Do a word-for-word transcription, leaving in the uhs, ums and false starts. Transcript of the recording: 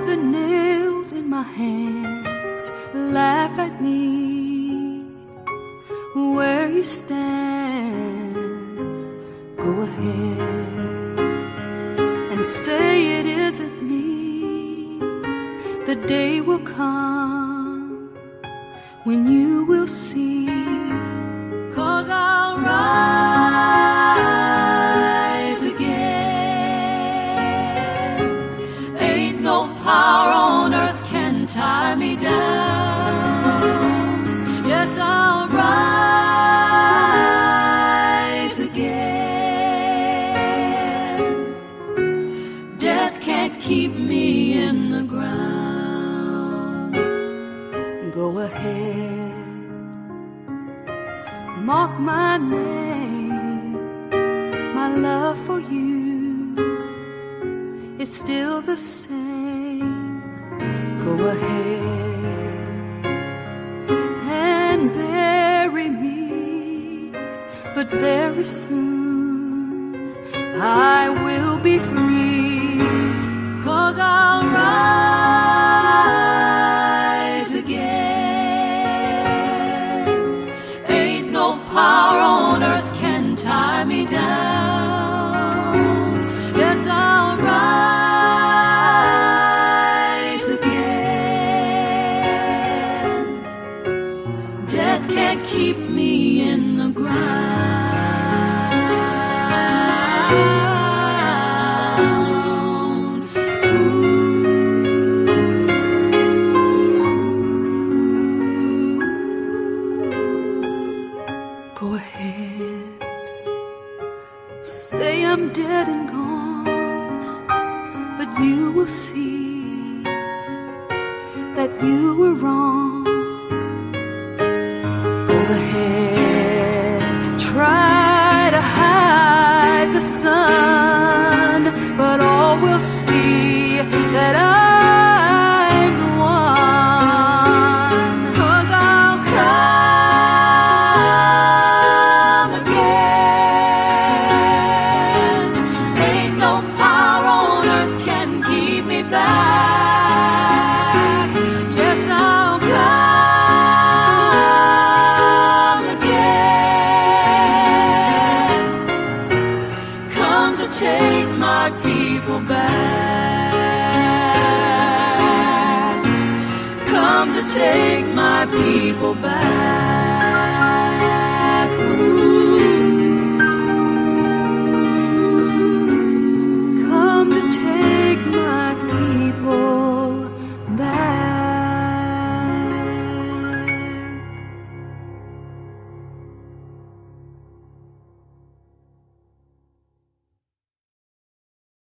the nails in my hands laugh at me. Where you stand, go ahead and say it isn't me. The day will come when you will see. 'Cause I'll rise again. Ain't no power on earth can tie me down. Yes, I'll rise again. Death can't keep me in the ground. Go ahead, mark my name. My love for you is still the same. Go ahead and bury me, but very soon I will be free. 'Cause I'll rise again. Ain't no power on earth can tie me down. Yes, I'll rise again. Death can't keep me in the ground. Go ahead, say I'm dead and gone, but you will see that you were wrong. Go ahead, try to hide the sun, but all will see that I'm the one. 'Cause I'll come again. Ain't no power on earth can keep me back. Yes, I'll come again. Come to take my people back. Come to take my people back. Ooh. Come to take